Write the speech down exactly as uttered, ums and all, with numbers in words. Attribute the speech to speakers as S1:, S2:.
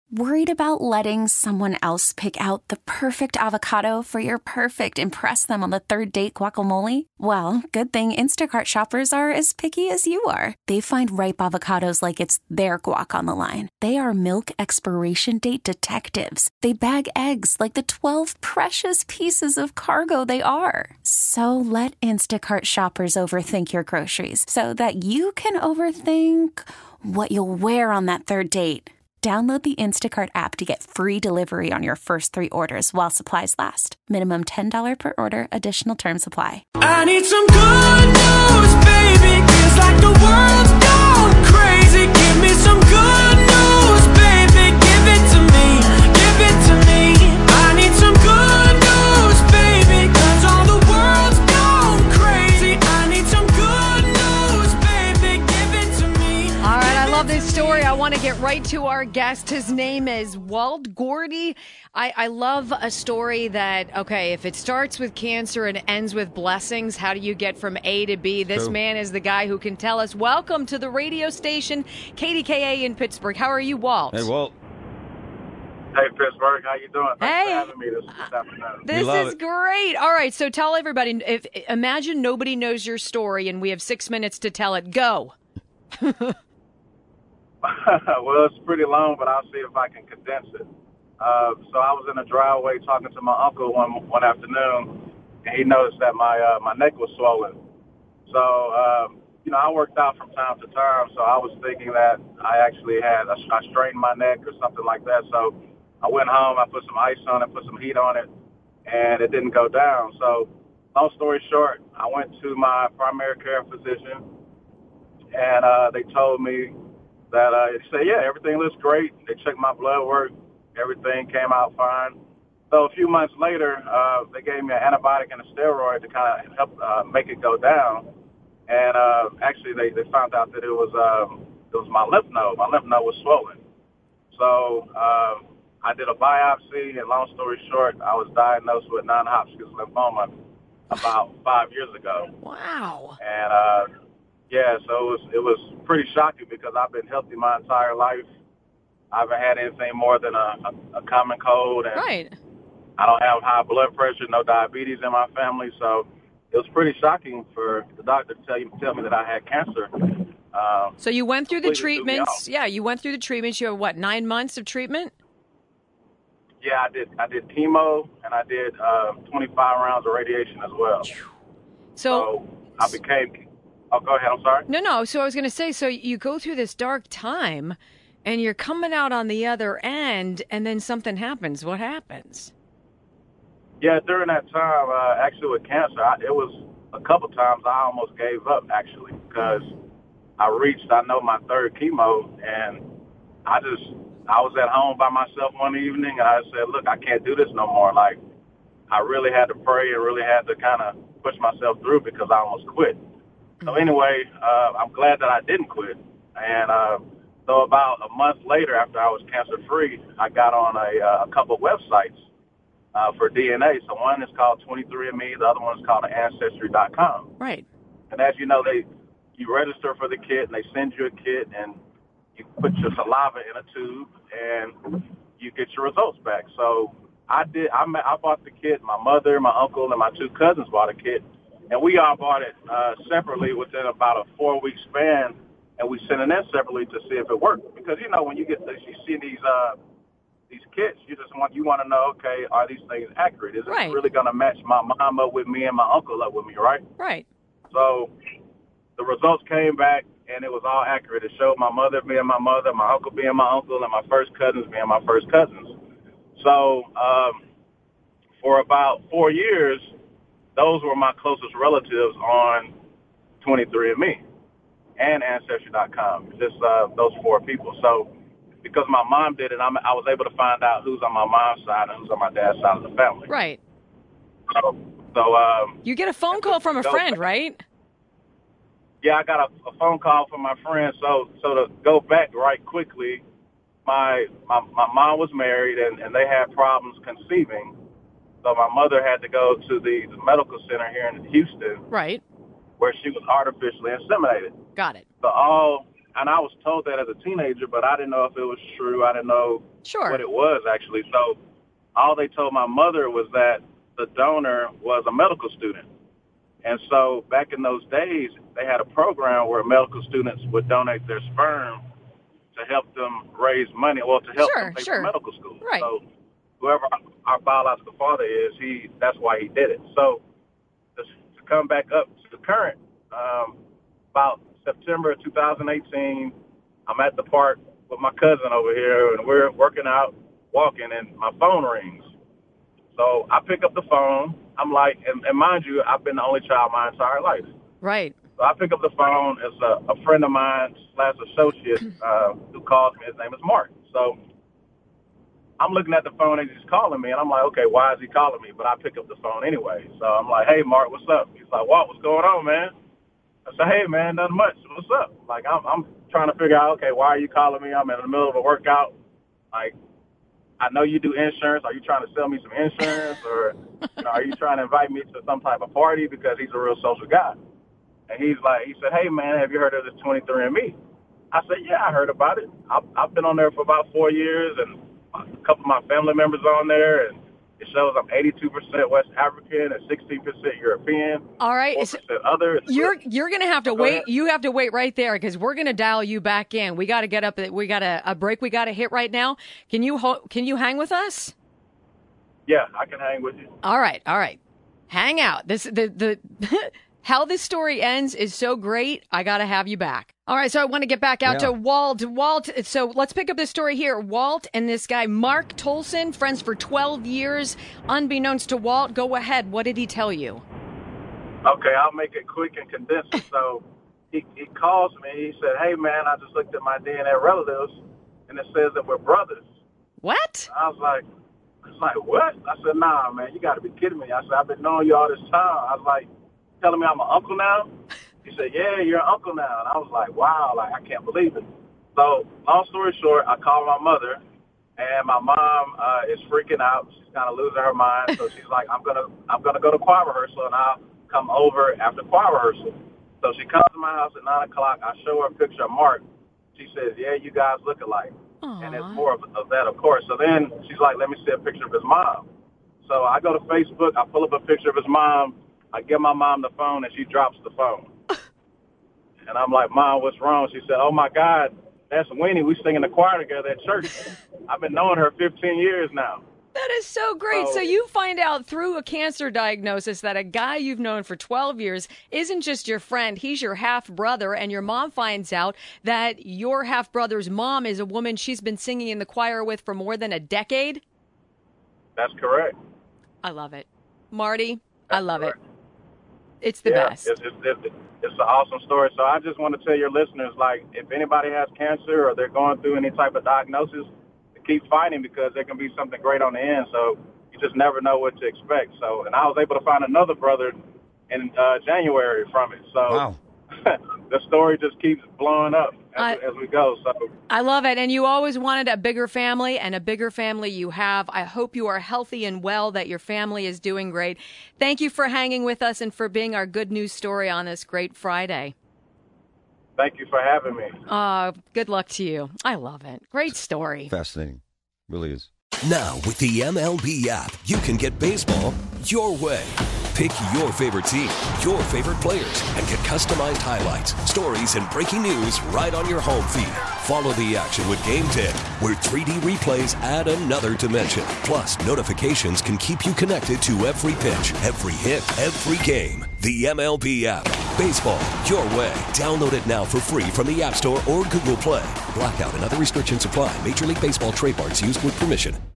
S1: Worried about letting someone else pick out the perfect avocado for your perfect impress them on the third date guacamole? Well, good thing Instacart shoppers are as picky as you are. They find ripe avocados like it's their guac on the line. They are milk expiration date detectives. They bag eggs like the twelve precious pieces of cargo they are. So let Instacart shoppers overthink your groceries so that you can overthink what you'll wear on that third date. Download the Instacart app to get free delivery on your first three orders while supplies last. Minimum ten dollars per order. Additional terms apply.
S2: I need some good news, baby. Feels like the world's gone crazy. Give me some good news, baby. Give it to me. Give it to me. I need some good news, baby. 'Cause all the world's gone crazy. I need some good news, baby. Give it to me.
S3: All right, I love this story. I want to get right to our guest. His name is Walt Gordy. I, I love a story that, okay, if it starts with cancer and ends with blessings, how do you get from A to B? This
S4: True.
S3: man is the guy who can tell us. Welcome to the radio station, K D K A in Pittsburgh. How are you, Walt?
S4: Hey, Walt.
S5: Hey, Pittsburgh, how you doing? Thanks
S3: Hey.
S5: for having me this, this afternoon.
S3: This
S4: love
S3: is
S4: it.
S3: great. All right, so tell everybody. If imagine nobody knows your story, and we have six minutes to tell it. Go.
S5: Well, it's pretty long, but I'll see if I can condense it. Uh, so I was in the driveway talking to my uncle one one afternoon, and he noticed that my uh, my neck was swollen. So, um, you know, I worked out from time to time, so I was thinking that I actually had, a, I strained my neck or something like that. So I went home, I put some ice on it, put some heat on it, and it didn't go down. So long story short, I went to my primary care physician, and uh, they told me that uh, they said, yeah, everything looks great. They checked my blood work. Everything came out fine. So a few months later, uh, they gave me an antibiotic and a steroid to kind of help uh, make it go down. And uh, actually, they, they found out that it was um, it was my lymph node. My lymph node was swollen. So uh, I did a biopsy, and long story short, I was diagnosed with non-Hodgkin's lymphoma about five years ago.
S3: Wow.
S5: And uh, yeah, so it was it was pretty shocking because I've been healthy my entire life. I haven't had anything more than a, a, a common cold, and
S3: Right.
S5: I don't have high blood pressure, no diabetes in my family. So it was pretty shocking for the doctor to tell you tell me that I had cancer. Um,
S3: So you went through the
S5: completely threw me
S3: treatments.
S5: off.
S3: Yeah, you went through the treatments. You have what, nine months of treatment?
S5: Yeah, I did. I did chemo, and I did uh, twenty-five rounds of radiation as well.
S3: So,
S5: So I became. Oh, go ahead. I'm sorry.
S3: no, no. So I was going to say, so you go through this dark time, and you're coming out on the other end, and then something happens. What happens?
S5: Yeah, during that time, uh, actually with cancer, I, it was a couple times I almost gave up, actually, because I reached, I know, my third chemo, and I just, I was at home by myself one evening, and I said, look, I can't do this no more. Like, I really had to pray and really had to kind of push myself through because I almost quit. So anyway, uh, I'm glad that I didn't quit. And uh, so about a month later, after I was cancer-free, I got on a, uh, a couple websites uh, for D N A. So one is called twenty-three and me. The other one is called ancestry dot com.
S3: Right.
S5: And as you know, they you register for the kit, and they send you a kit, and you put your saliva in a tube, and you get your results back. So I did. I, ma- I bought the kit. My mother, my uncle, and my two cousins bought a kit. And we all bought it uh, separately within about a four-week span, and we sent it in separately to see if it worked. Because, you know, when you get this, you see these uh, these kits, you just want you want to know, okay, are these things accurate? Is
S3: Right.
S5: it really going to match my mom up with me and my uncle up with me, right?
S3: Right.
S5: So the results came back, and it was all accurate. It showed my mother being my mother, my uncle being my uncle, and my first cousins being my first cousins. So um, for about four years, those were my closest relatives on twenty-three and me and ancestry dot com, just uh, those four people. So because my mom did it, I'm, I was able to find out who's on my mom's side and who's on my dad's side of the family.
S3: Right.
S5: So, so um,
S3: You get a phone call from a
S5: Go
S3: friend,
S5: back.
S3: right?
S5: yeah, I got a, a phone call from my friend. So, so to go back right quickly, my my, my mom was married, and, and they had problems conceiving. So my mother had to go to the, the medical center here in Houston,
S3: Right.
S5: where she was artificially inseminated.
S3: Got it.
S5: So all and I was told that as a teenager, but I didn't know if it was true. I didn't know
S3: Sure.
S5: what it was actually. So all they told my mother was that the donor was a medical student. And so back in those days, they had a program where medical students would donate their sperm to help them raise money, well, to help
S3: Sure,
S5: them pay
S3: sure.
S5: for medical school.
S3: Right.
S5: So whoever our biological father is, he that's why he did it. So to, to come back up to the current, um, about September two thousand eighteen, I'm at the park with my cousin over here, and we're working out, walking, and my phone rings. So I pick up the phone. I'm like, and, and mind you, I've been the only child my entire life.
S3: Right.
S5: So I pick up the phone. It's a, a friend of mine slash associate uh, who calls me. His name is Mark. So I'm looking at the phone and he's calling me, and I'm like, okay, why is he calling me? But I pick up the phone anyway. So I'm like, hey, Mark, what's up? He's like, Walt, what's going on, man? I said, hey, man, nothing much. What's up? Like, I'm, I'm trying to figure out, okay, why are you calling me? I'm in the middle of a workout. Like, I know you do insurance. Are you trying to sell me some insurance, or you know, are you trying to invite me to some type of party? Because he's a real social guy. And he's like, he said, hey, man, have you heard of this twenty-three and me? I said, yeah, I heard about it. I've, I've been on there for about four years, and a couple of my family members on there, and it shows I'm eighty-two percent West African and sixteen percent European.
S3: All right.
S5: four percent other.
S3: You're you're going to have to
S5: Go
S3: wait.
S5: ahead.
S3: You have to wait right there because we're going to dial you back in. We got to get up. We got a, a break we got to hit right now. Can you ho- can you hang with us?
S5: Yeah, I can hang with you.
S3: All right. All right. Hang out. This the the how this story ends is so great. I got to have you back. All right. So I want to get back out
S4: Yeah.
S3: to Walt. Walt. So let's pick up this story here. Walt and this guy, Mark Tolson, friends for twelve years. Unbeknownst to Walt, go ahead. What did he tell you?
S5: Okay, I'll make it quick and condense it. So he, he calls me. He said, hey, man, I just looked at my D N A relatives, and it says that we're brothers.
S3: What?
S5: I was like, I was like, what? I said, nah, man, you got to be kidding me. I said, I've been knowing you all this time. I was like, telling me I'm an uncle now? He said, yeah, you're an uncle now. And I was like, wow, like, I can't believe it. So long story short, I called my mother, and my mom uh, is freaking out. She's kind of losing her mind. So she's like, I'm going to I'm gonna go to choir rehearsal, and I'll come over after choir rehearsal. So she comes to my house at nine o'clock. I show her a picture of Mark. She says, yeah, you guys look alike.
S3: Aww.
S5: And it's more of, of that, of course. So then she's like, let me see a picture of his mom. So I go to Facebook. I pull up a picture of his mom. I give my mom the phone, and she drops the phone. And I'm like, Mom, what's wrong? She said, oh, my God, that's Winnie. We sing in the choir together at church. I've been knowing her fifteen years now.
S3: That is so great. So,
S5: So-
S3: you find out through a cancer diagnosis that a guy you've known for twelve years isn't just your friend, he's your half brother. And your mom finds out that your half brother's mom is a woman she's been singing in the choir with for more than a decade.
S5: That's correct.
S3: I love it. Marty, I
S5: That's
S3: love
S5: correct.
S3: it. It's the
S5: yeah,
S3: best.
S5: It's, it's, it's, it's an awesome story. So I just want to tell your listeners, like, if anybody has cancer or they're going through any type of diagnosis, to keep fighting because there can be something great on the end. So you just never know what to expect. So, and I was able to find another brother in uh, January from it. So
S4: Wow.
S5: the story just keeps blowing up as,
S3: I-
S5: as we go. So
S3: I love it. And you always wanted a bigger family, and a bigger family you have. I hope you are healthy and well, that your family is doing great. Thank you for hanging with us and for being our good news story on this great Friday.
S5: thank you for having me.
S3: Uh, good luck to you. I love it. Great story.
S4: Fascinating. Really is.
S6: Now, with the M L B app, you can get baseball your way. Pick your favorite team, your favorite players, and get customized highlights, stories, and breaking news right on your home feed. Follow the action with Game ten, where three D replays add another dimension. Plus, notifications can keep you connected to every pitch, every hit, every game. The M L B app. Baseball your way. Download it now for free from the App Store or Google Play. Blackout and other restrictions apply. Major League Baseball trademarks used with permission.